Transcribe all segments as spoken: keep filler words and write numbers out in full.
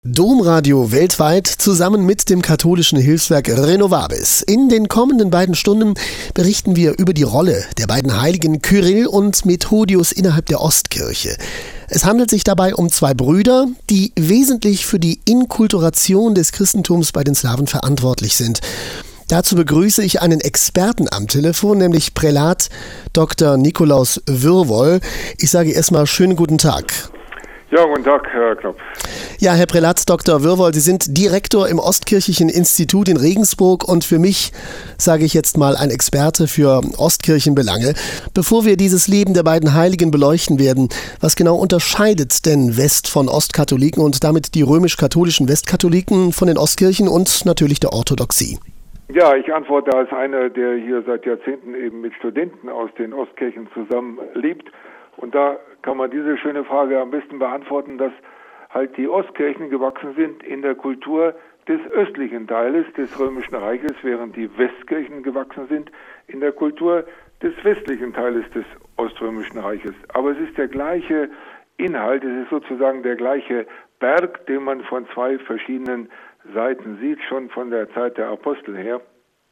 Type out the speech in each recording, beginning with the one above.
Domradio weltweit zusammen mit dem katholischen Hilfswerk Renovabis. In den kommenden beiden Stunden berichten wir über die Rolle der beiden Heiligen Kyrill und Methodius innerhalb der Ostkirche. Es handelt sich dabei um zwei Brüder, die wesentlich für die Inkulturation des Christentums bei den Slawen verantwortlich sind. Dazu begrüße ich einen Experten am Telefon, nämlich Prälat Doktor Nikolaus Würwol. Ich sage erstmal schönen guten Tag. Ja, guten Tag, Herr Knopf. Ja, Herr Prälat Doktor Würwol, Sie sind Direktor im Ostkirchlichen Institut in Regensburg und für mich, sage ich jetzt mal, ein Experte für Ostkirchenbelange. Bevor wir dieses Leben der beiden Heiligen beleuchten werden, was genau unterscheidet denn West- von Ostkatholiken und damit die römisch-katholischen Westkatholiken von den Ostkirchen und natürlich der Orthodoxie? Ja, ich antworte als einer, der hier seit Jahrzehnten eben mit Studenten aus den Ostkirchen zusammenlebt. Und da kann man diese schöne Frage am besten beantworten, dass halt die Ostkirchen gewachsen sind in der Kultur des östlichen Teiles des Römischen Reiches, während die Westkirchen gewachsen sind in der Kultur des westlichen Teiles des Oströmischen Reiches. Aber es ist der gleiche Inhalt, es ist sozusagen der gleiche Berg, den man von zwei verschiedenen Seiten sieht. Schon von der Zeit der Apostel her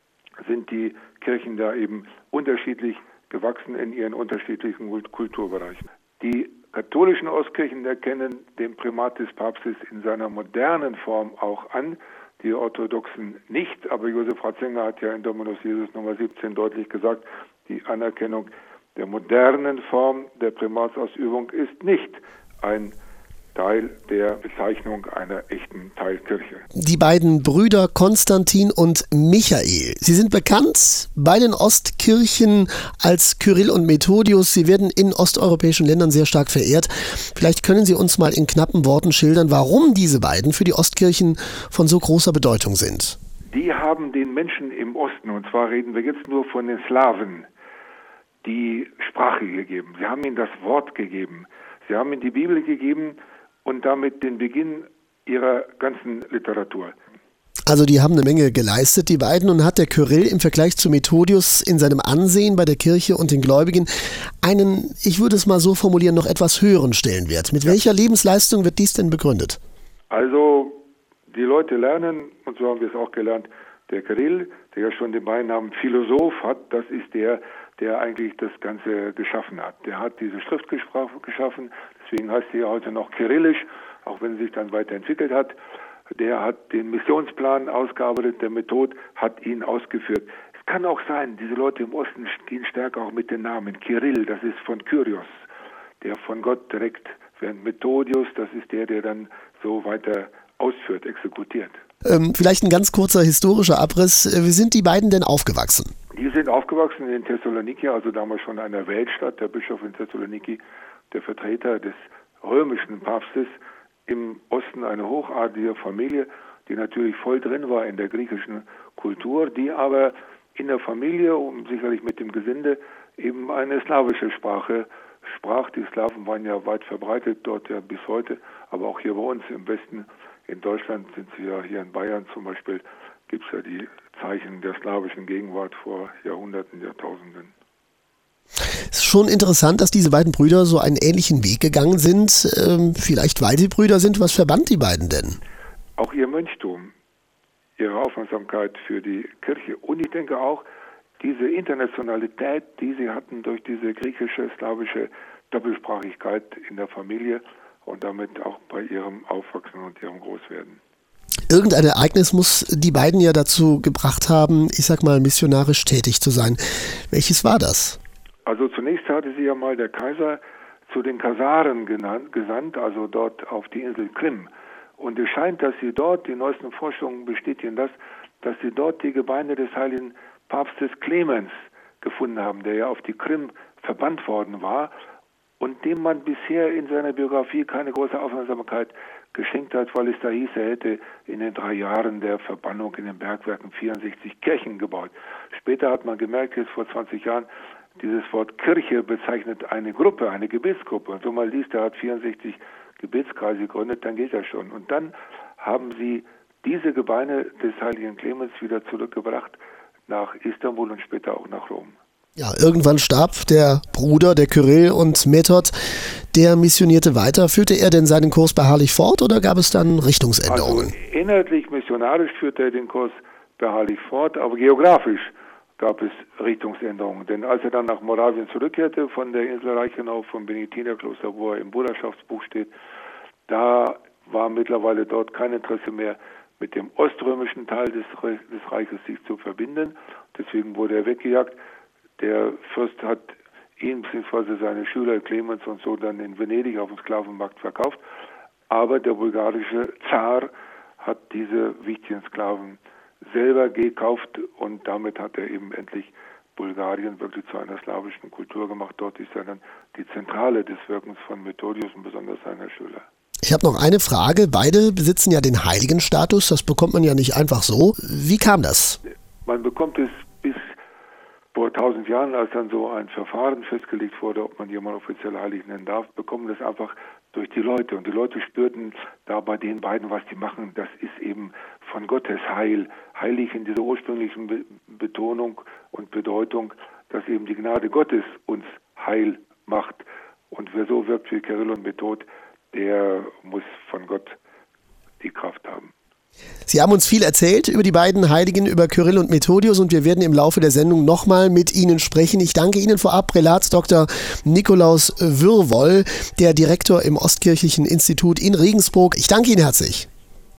sind die Kirchen da eben unterschiedlich gewachsen in ihren unterschiedlichen Kulturbereichen. Die katholischen Ostkirchen erkennen den Primat des Papstes in seiner modernen Form auch an, die orthodoxen nicht, aber Josef Ratzinger hat ja in Dominus Jesus Nummer siebzehn deutlich gesagt, die Anerkennung der modernen Form der Primatsausübung ist nicht ein Teil der Bezeichnung einer echten Teilkirche. Die beiden Brüder Konstantin und Michael, sie sind bekannt bei den Ostkirchen als Kyrill und Methodius. Sie werden in osteuropäischen Ländern sehr stark verehrt. Vielleicht können Sie uns mal in knappen Worten schildern, warum diese beiden für die Ostkirchen von so großer Bedeutung sind. Die haben den Menschen im Osten, und zwar reden wir jetzt nur von den Slawen, die Sprache gegeben. Sie haben ihnen das Wort gegeben. Sie haben ihnen die Bibel gegeben und damit den Beginn ihrer ganzen Literatur. Also die haben eine Menge geleistet, die beiden, und hat der Kyrill im Vergleich zu Methodius in seinem Ansehen bei der Kirche und den Gläubigen einen, ich würde es mal so formulieren, noch etwas höheren Stellenwert. Mit welcher Lebensleistung wird dies denn begründet? Also die Leute lernen, und so haben wir es auch gelernt, der Kyrill, der ja schon den Beinamen Philosoph hat, das ist der, der eigentlich das Ganze geschaffen hat. Der hat diese Schriftsprache geschaffen, deswegen heißt sie ja heute noch Kyrillisch, auch wenn sie sich dann weiterentwickelt hat. Der hat den Missionsplan ausgearbeitet, der Method hat ihn ausgeführt. Es kann auch sein, diese Leute im Osten gehen stärker auch mit den Namen. Kyrill, das ist von Kyrios, der von Gott direkt, während Methodius, das ist der, der dann so weiter ausführt, exekutiert. Ähm, vielleicht ein ganz kurzer historischer Abriss. Wie sind die beiden denn aufgewachsen? Die sind aufgewachsen in Thessaloniki, also damals schon einer Weltstadt. Der Bischof in Thessaloniki, der Vertreter des römischen Papstes, im Osten eine hochadlige Familie, die natürlich voll drin war in der griechischen Kultur, die aber in der Familie, und sicherlich mit dem Gesinde, eben eine slawische Sprache sprach. Die Slawen waren ja weit verbreitet, dort ja bis heute, aber auch hier bei uns im Westen, in Deutschland sind sie ja, hier in Bayern zum Beispiel, gibt es ja die Zeichen der slawischen Gegenwart vor Jahrhunderten, Jahrtausenden. Es ist schon interessant, dass diese beiden Brüder so einen ähnlichen Weg gegangen sind. Ähm, vielleicht weil sie Brüder sind. Was verband die beiden denn? Auch ihr Mönchtum, ihre Aufmerksamkeit für die Kirche und ich denke auch diese Internationalität, die sie hatten durch diese griechische, slawische Doppelsprachigkeit in der Familie und damit auch bei ihrem Aufwachsen und ihrem Großwerden. Irgendein Ereignis muss die beiden ja dazu gebracht haben, ich sag mal, missionarisch tätig zu sein. Welches war das? Also zunächst hatte sie ja mal der Kaiser zu den Khazaren genannt, gesandt, also dort auf die Insel Krim. Und es scheint, dass sie dort, die neuesten Forschungen bestätigen das, dass sie dort die Gebeine des heiligen Papstes Clemens gefunden haben, der ja auf die Krim verbannt worden war und dem man bisher in seiner Biografie keine große Aufmerksamkeit geschenkt hat, weil es da hieß, er hätte in den drei Jahren der Verbannung in den Bergwerken vierundsechzig Kirchen gebaut. Später hat man gemerkt, jetzt vor zwanzig Jahren, dieses Wort Kirche bezeichnet eine Gruppe, eine Gebetsgruppe. Und wenn man liest, er hat vierundsechzig Gebetskreise gegründet, dann geht das schon. Und dann haben sie diese Gebeine des heiligen Clemens wieder zurückgebracht nach Istanbul und später auch nach Rom. Ja, irgendwann starb der Bruder, der Kyrill, und Method, der missionierte weiter. Führte er denn seinen Kurs beharrlich fort oder gab es dann Richtungsänderungen? Also inhaltlich missionarisch führte er den Kurs beharrlich fort, aber geografisch gab es Richtungsänderungen. Denn als er dann nach Moravien zurückkehrte, von der Insel Reichenau, vom Benediktinerkloster, wo er im Bruderschaftsbuch steht, da war mittlerweile dort kein Interesse mehr, mit dem oströmischen Teil des, des Reiches sich zu verbinden. Deswegen wurde er weggejagt. Der Fürst hat ihn bzw. seine Schüler Clemens und so dann in Venedig auf dem Sklavenmarkt verkauft. Aber der bulgarische Zar hat diese wichtigen Sklaven selber gekauft und damit hat er eben endlich Bulgarien wirklich zu einer slawischen Kultur gemacht. Dort ist ja dann die Zentrale des Wirkens von Methodius und besonders seiner Schüler. Ich habe noch eine Frage. Beide besitzen ja den Heiligenstatus. Das bekommt man ja nicht einfach so. Wie kam das? Man bekommt es bis vor tausend Jahren, als dann so ein Verfahren festgelegt wurde, ob man jemanden offiziell heilig nennen darf, bekommen das einfach durch die Leute. Und die Leute spürten da bei den beiden, was die machen, das ist eben von Gottes Heil. Heilig in dieser ursprünglichen Be- Betonung und Bedeutung, dass eben die Gnade Gottes uns heil macht. Und wer so wirkt wie Kyrill und Method, der muss von Gott die Kraft haben. Sie haben uns viel erzählt über die beiden Heiligen, über Kyrill und Methodius, und wir werden im Laufe der Sendung nochmal mit Ihnen sprechen. Ich danke Ihnen vorab, Prälatsdoktor Nikolaus Würwoll, der Direktor im Ostkirchlichen Institut in Regensburg. Ich danke Ihnen herzlich.